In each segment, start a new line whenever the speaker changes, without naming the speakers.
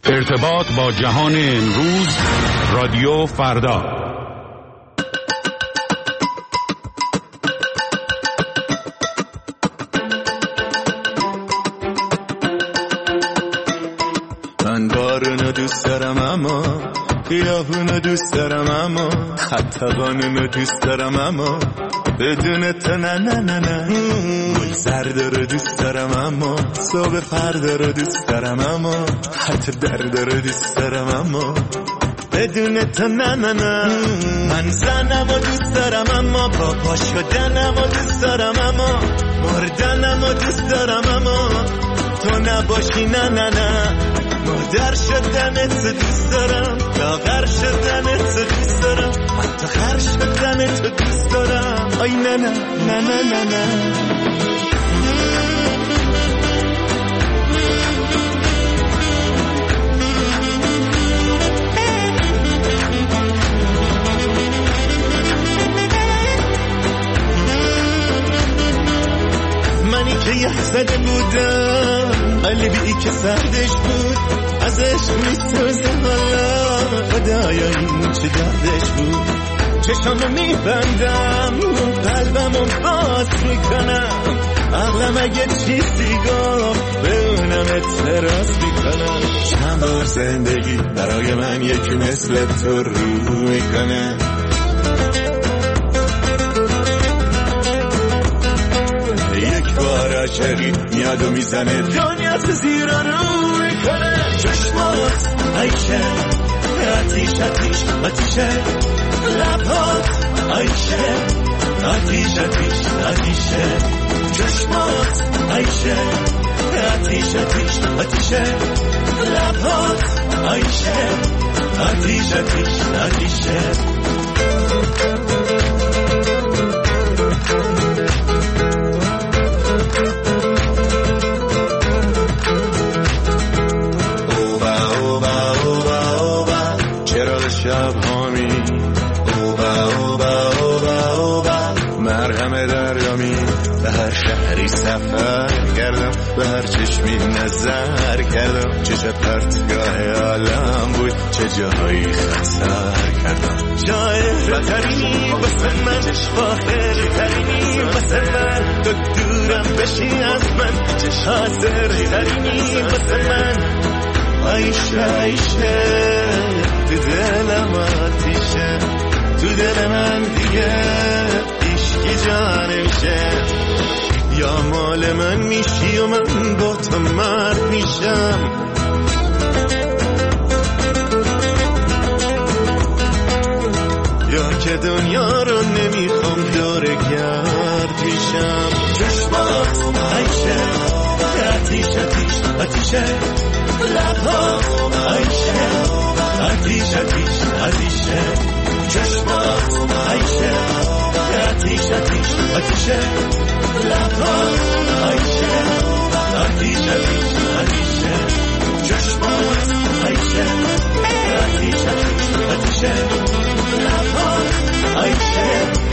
ارتباط با جهان امروز، رادیو فردا.
من بارونو دوست دارم اما خیابونو دوست دارم اما حتی قانونو دوست دارم اما بدون تو نه نه نه نه. گل زرد رو دوست دارم اما صبح فردا رو دوست دارم اما حتی درد رو دوست دارم اما بدون تو نه نه نه. من زنم و دوست دارم اما با پا شدنم و دوست دارم اما مردنم و دوست دارم اما تو نباشی نه نه نه. مادر شدنت دوست دارم، لاغر شدنت دوست دارم، حتی خر شدنت دوست دارم. آی نه نه نه نه نه نه. منی که یه زده بودم قلبی که سردش بود ازش میسوزه حالا خدایا این چه دردش بود. چشامو میبندم قلبمو باز میکنم عقلم اگه چیزی گفت به اونم اعتراض میکنم. چند بار زندگی برای من یکی مثل تو رو میکنه. یک بار عاشقی میاد و میزنه دنیا تو زیر رو میکنه. چشمات عیشه آتیش آتیش آتیشه لبات عیشه آتیش آتیش آتیشه چشمات عیشه آتیش آتیش آتیشه لبات عیشه آتیش آتیش آتیشه. شب هامی اوبا اوبا اوبا اوبا مرهم درگامی به هر شهری سفر کردم به هر چشمی نظر کردم چه پرتگاه عالم بود چه جایی خطر کردم. جای خطری واسه من فاخر ترینی واسه من تو دورم بشی از من چه حاضر ترینی واسه من عیشه عیشه تو دلم آتیشه تو دل من دیگه عشقی جا نمیشه. یا مال من میشی و من با تو مرد میشم یا که دنیا رو نمیخوام دور گرد میشم. چشمات عیشه آتیش آتیش آتیشه لبات عیشه آتیش آتیش آتیشه چشمات عیشه آتیش آتیش آتیشه لبات عیشه آتیش آتیش آتیشه چشمات عیشه آتیش آتیش آتیشه لبات عیشه.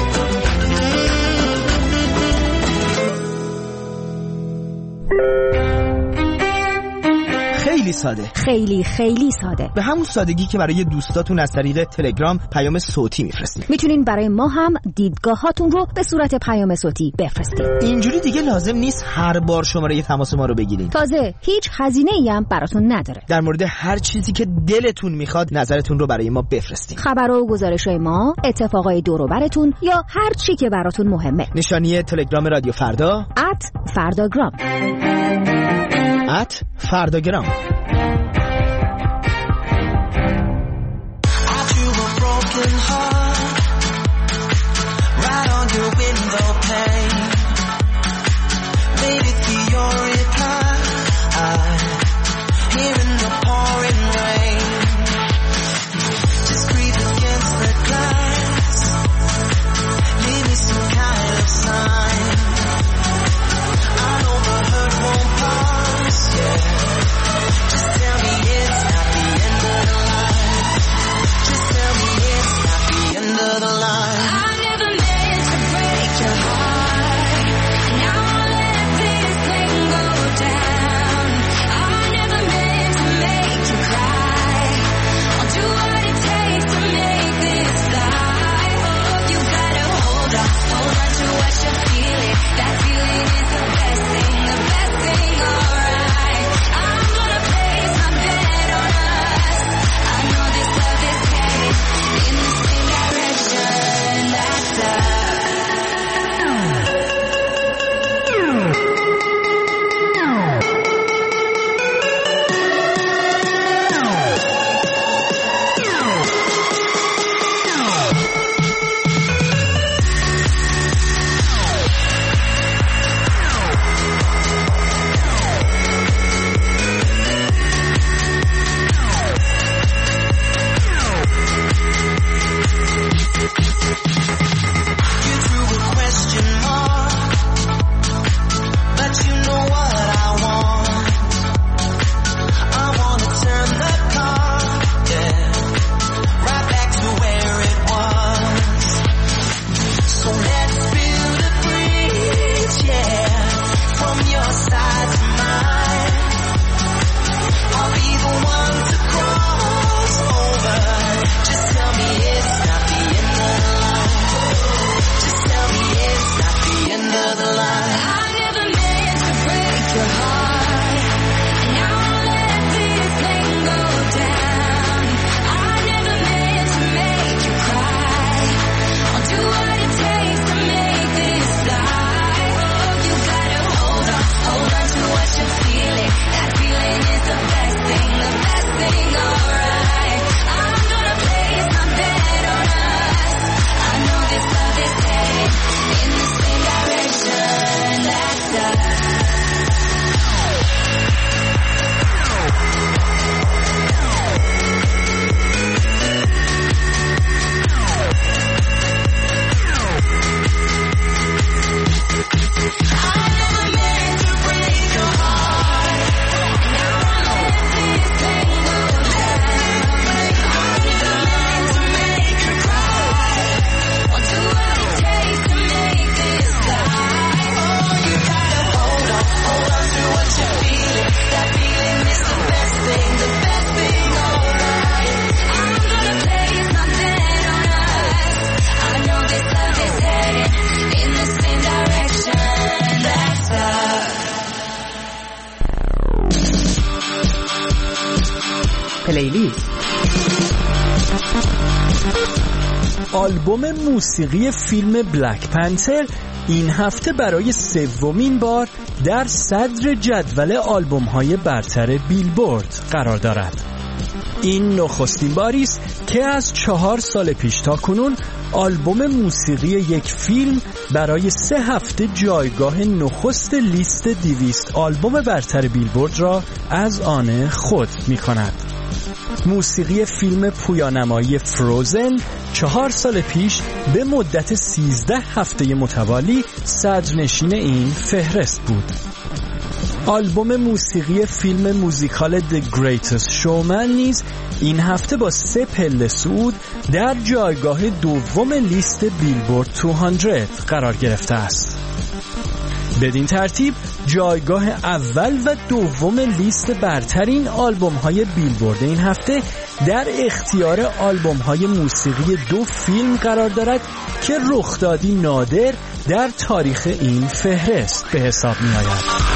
خیلی ساده، خیلی خیلی ساده، به همون سادگی که برای دوستاتون از طریق تلگرام پیام صوتی میفرستید.
میتونین برای ما هم دیدگاهاتون رو به صورت پیام صوتی بفرستید.
اینجوری دیگه لازم نیست هر بار شماره تماس ما رو بگیرید.
تازه هیچ هزینه‌ای هم براتون نداره.
در مورد هر چیزی که دلتون میخواد نظرتون رو برای ما بفرستید.
خبر و گزارش‌های ما، اتفاقای دور و براتون یا هر چی که براتون مهمه.
نشانی تلگرام رادیو فردا
@فرداگرام
@فرداگرام. پلیلیست.
آلبوم موسیقی فیلم بلک پنتر این هفته برای سومین بار در صدر جدول آلبوم‌های برتر بیلبورد قرار دارد. این نخستین باری است که از 4 سال پیش تا کنون آلبوم موسیقی یک فیلم برای 3 هفته جایگاه نخست لیست 200 آلبوم برتر بیلبورد را از آن خود می کند. موسیقی فیلم پویانمایی فروزن 4 سال پیش به مدت 13 هفته متوالی صدرنشین این فهرست بود. آلبوم موسیقی فیلم موزیکال The Greatest Showman نیز این هفته با 3 پله صعود در جایگاه دوم لیست بیلبورد 200 قرار گرفته است. بدین ترتیب جایگاه اول و دوم لیست برترین آلبوم‌های بیلبورد این هفته در اختیار آلبوم‌های موسیقی 2 فیلم قرار دارد که رخدادی نادر در تاریخ این فهرست به حساب می‌آید.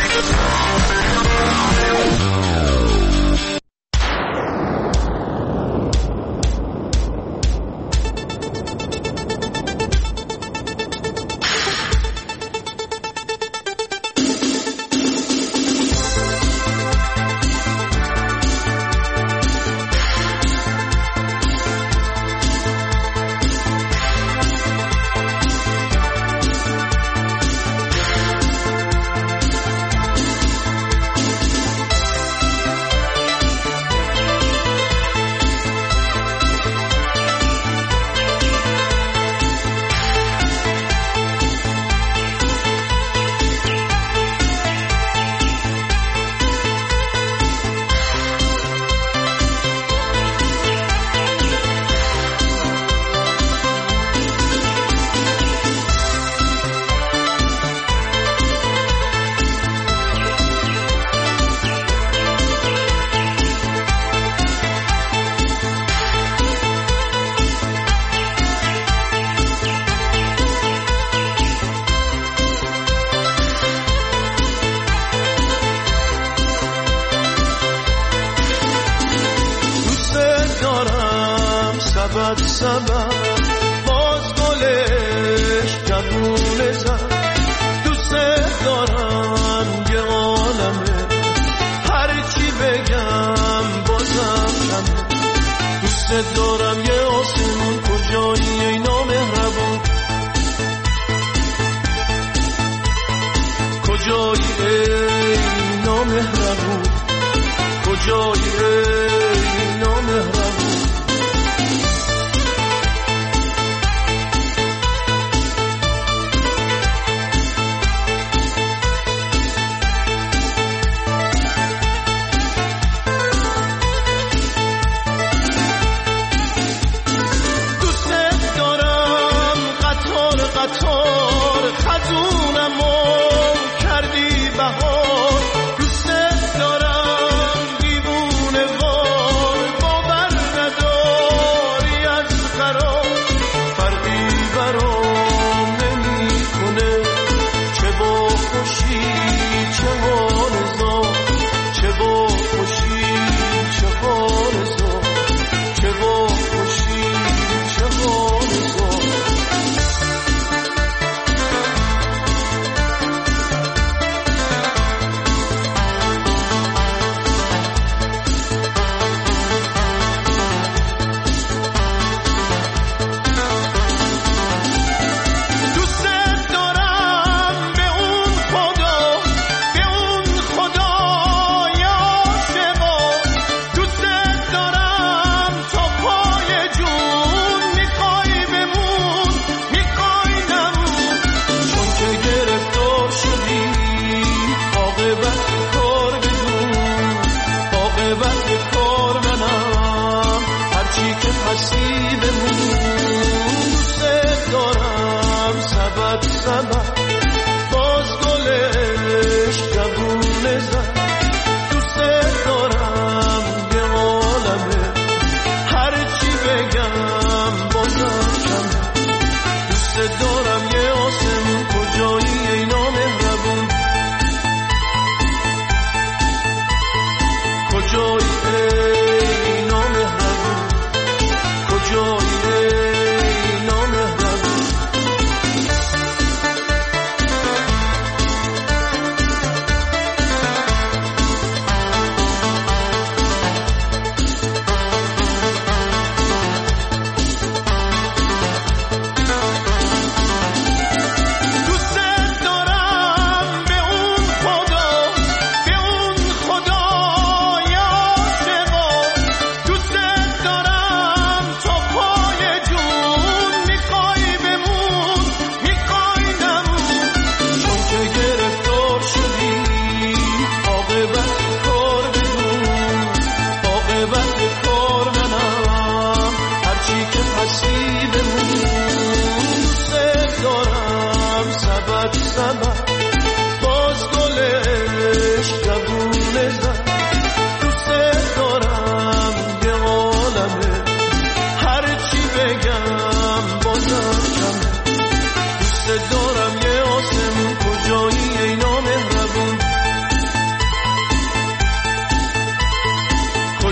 سبب باز گلش جوونه زد دوست دارم یه عالمه هرچی بگم بازم کمه دوست دارم یه آسمون کجایی ای نامهربون کجایی ای نامهربون کجایی ای نامهربون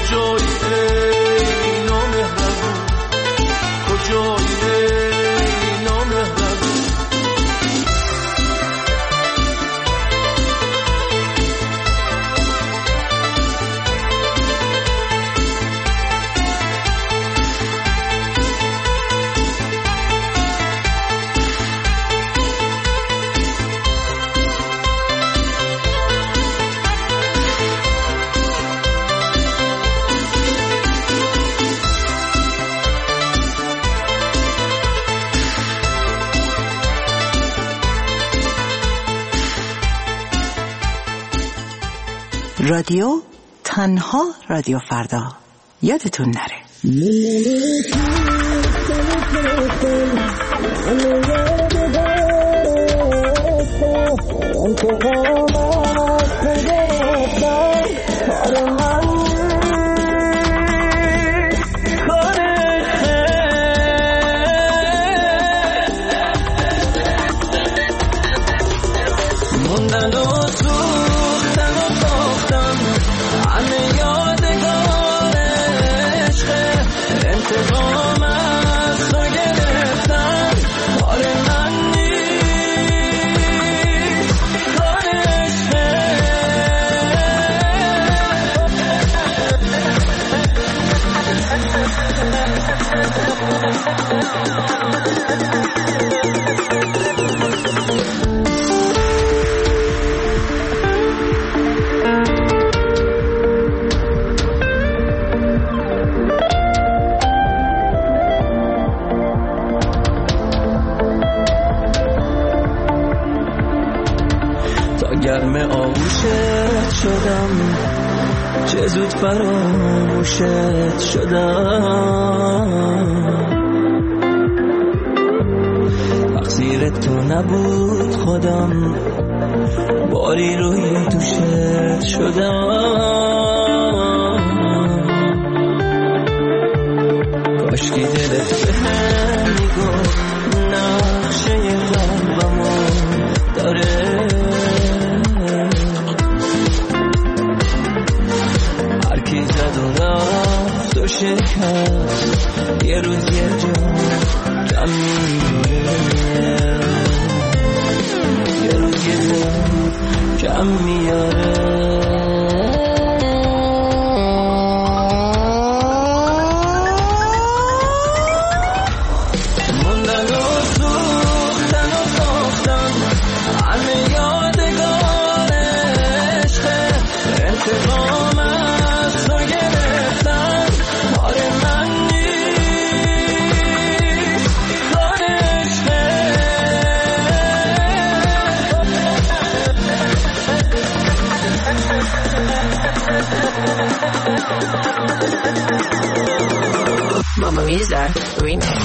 کجایی ای نامهربون، کجایی ای نامهربون.
رادیو تنها رادیو فردا، یادتون نره.
گرم آغوشت شدم، چه زود فراموشت شدم. تقصیر تو نبود خودم، باری روی دوشت شدم. کاشکی دلت به هم میگفت نقشه قلبمو داره. تو شکست یه روز یه جا کم میاره، یه روز یه جا کم میاره. موندن و سوختن و ساختن همه یادگار عشقه، انتقام از تو گرفتن کار من نیست، کار عشقه.
Mamma Mia remix.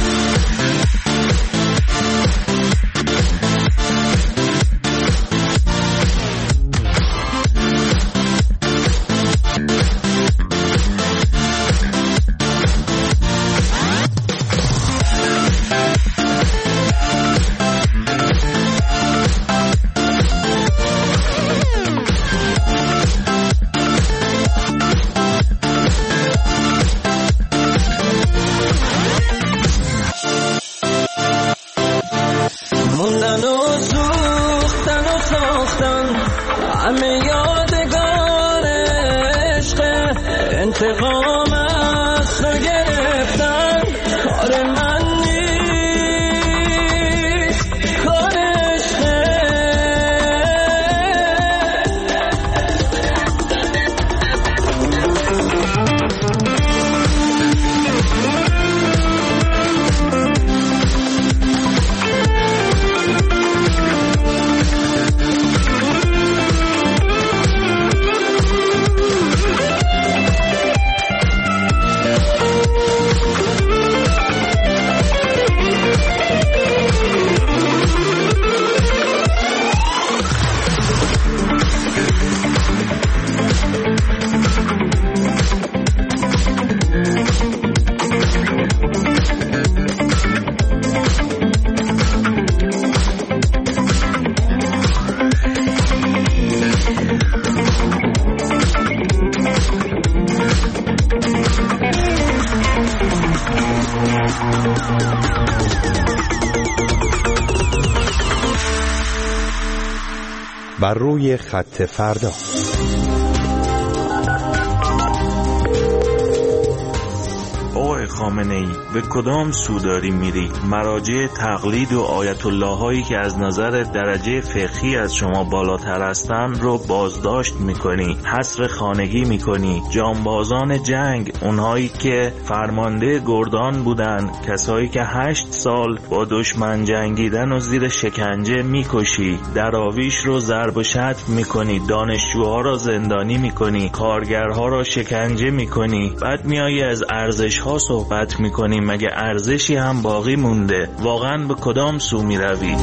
موندن و سوختن و ساختن همه یادگار عشقه، انتقام از تو گرفتن کار من نیست، کار عشقه.
بر روی خط فردا.
آقای خامنه‌ای، به کدام سو داری میری؟ مراجع تقلید و آیت الله هایی که از نظر درجه فقهی از شما بالاتر هستن رو بازداشت میکنی، حصر خانگی میکنی. جانبازان جنگ، اونهایی که فرمانده گردان بودن، کسایی که 8 سال با دشمن جنگیدن و زیر شکنجه میکشی، دراویش رو ضرب و شتم میکنی، دانشجوها رو زندانی میکنی، کارگرها رو شکنجه میکنی، بعد میایی از ارزش ها صحبت میکنیم. مگه ارزشی هم باقی مونده؟ واقعا به کدام سو میروید؟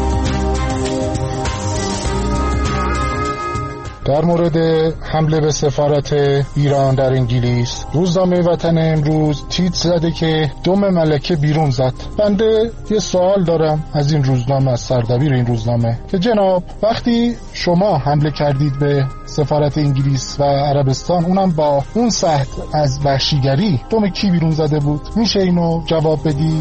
در مورد حمله به سفارت ایران در انگلیس، روزنامه وطن امروز تیتر زده که دم ملکه بیرون زد. بنده یه سوال دارم از این روزنامه، از سردبیر این روزنامه، که جناب وقتی شما حمله کردید به سفارت انگلیس و عربستان، اونم با اون سطح از وحشیگری، دم کی بیرون زده بود؟ میشه اینو جواب بدی؟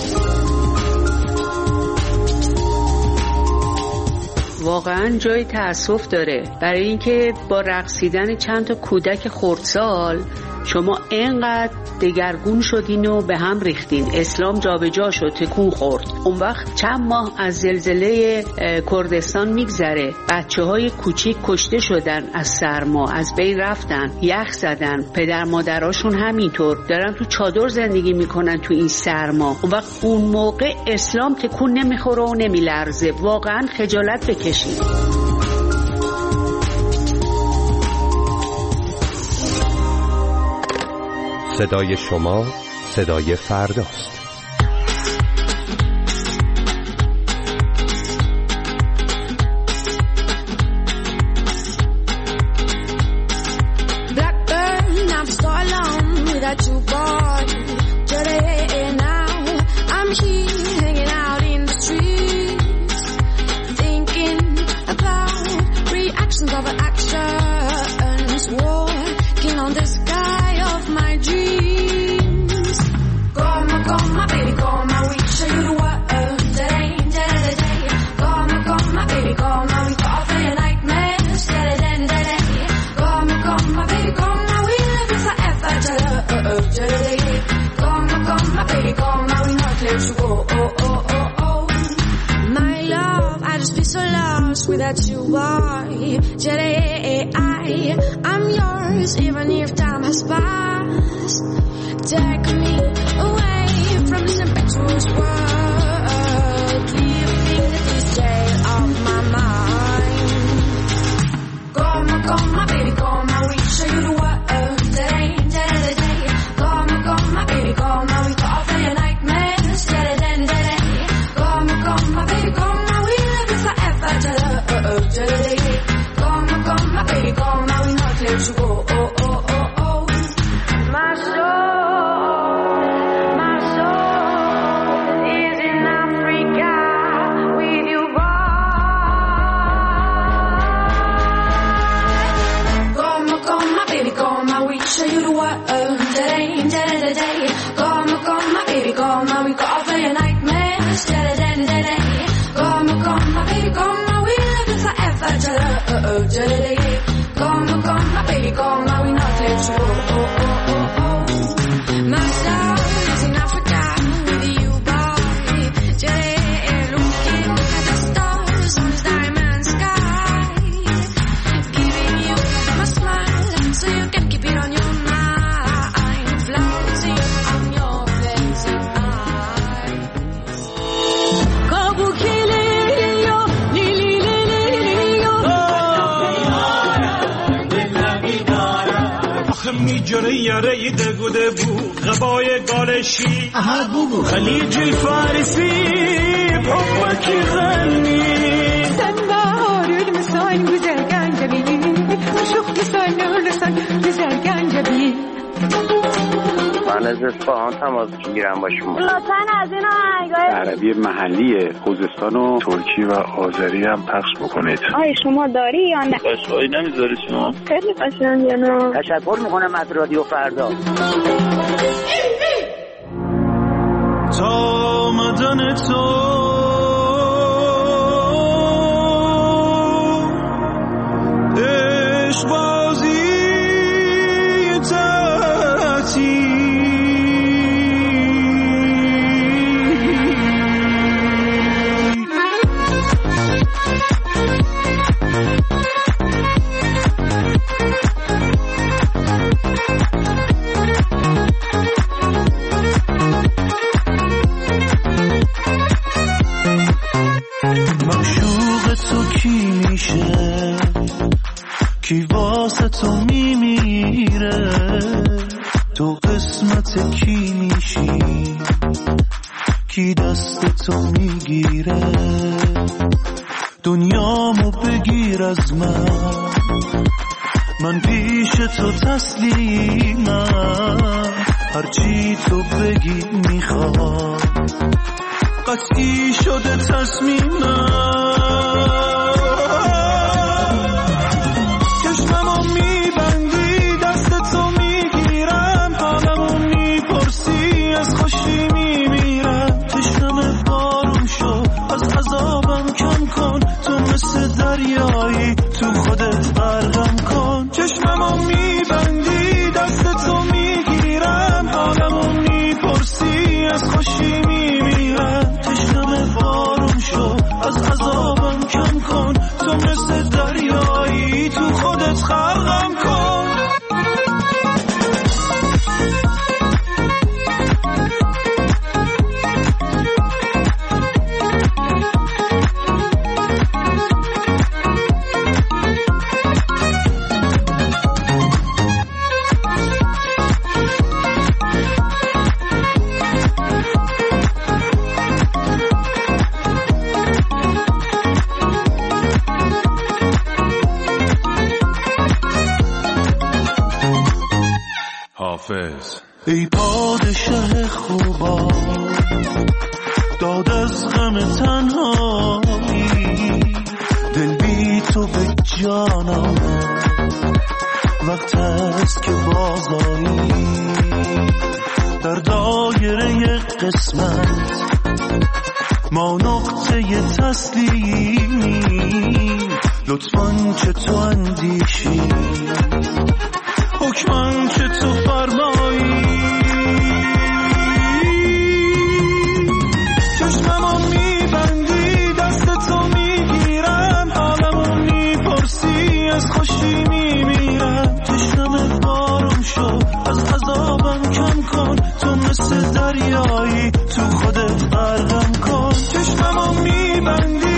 واقعا جای تأسف داره برای اینکه با رقصیدن چند تا کودک خردسال شما اینقدر دگرگون شدین و به هم ریختین. اسلام جابجا شد، تکون خورد. اون وقت چند ماه از زلزله کردستان میگذره، بچه‌های کوچیک کشته شدن از سرما، از بین رفتن، یخ زدن، پدر مادراشون همینطور دارن تو چادر زندگی میکنن تو این سرما. اون وقت اون موقع اسلام تکون نمیخوره و نمیلرزه. واقعا خجالت بکشید.
صدای شما صدای فرداست.
Without you, why? I'm yours, even if time has passed. Take me away from this impetuous world, leaving the detail of my mind. Come, my baby, come, I will show you the world. Day, come, my baby, come, I will go for your nightmares. Come, my baby, come, I will live it forever. Come, my baby, come, I will not let you go. My soul is in Africa with you, boy. Come, my baby, come, I will show you the world. Day. Come, my baby, come, I will go for your nightmares. Come, my baby, come, I will live it forever. Come, my baby, come, I will not let you go. My soul is in Africa with you, boy. Looking at the stars on this diamond sky, giving you my smile so you can keep it on your mind, floating on your blazing eyes.
میجره یاره دگوده بو غبای گالشی خلیج الفارسی بحبك يغني سنبار المسان güzelgen جميل وشوف لسان güzelgen جميل.
من از اصفهان تماس میگیرم با شما.
لطفاً از این آهنگای
عربی محلی خوزستان و ترکی و آذری هم پخش بکنید.
آیا شما داری یا نه؟
قشنگی نمیذاری شما؟
خیلی قشنگه. نه
تشکر میکنم از رادیو فردا.
تا آمدن تو معشوق تو کی میشه کی واسه تو میمیره تو قسمت کی میشی کی دست تو میگیره دنیامو بگیر از من پیش تو تسلیمم هرچی تو بگی میخوام قطعی شده تصمیمم چشممو میبندی دست تو میگیرم حالمو میپرسی از خوشی میمیرم تشنم بارون شو از عذابم کم کن تو مثل دریایی تو خودت غرقم کن چشممو میبندی دست تو میگیرم حالمو میپرسی از خوشی میمیرم تشنم بارون شو از عذابم کم کن تو مثل دریایی تو خودت غرقم کن ای پادشه خوبا داد از غم تنهایی دل بی تو به جانم وقت است که بازایی در دایره قسمت ما نقطه تسلیمی لطفاً چه تو اندیشی حکماً چه تو فرمایی چشممو میبندی دست تو میگیرم حالمو میپرسی از خوشی میمیرم تشنم بارون شو از عذابم کم کن تو مثل دریایی تو خودت غرقم کن چشممو میبندی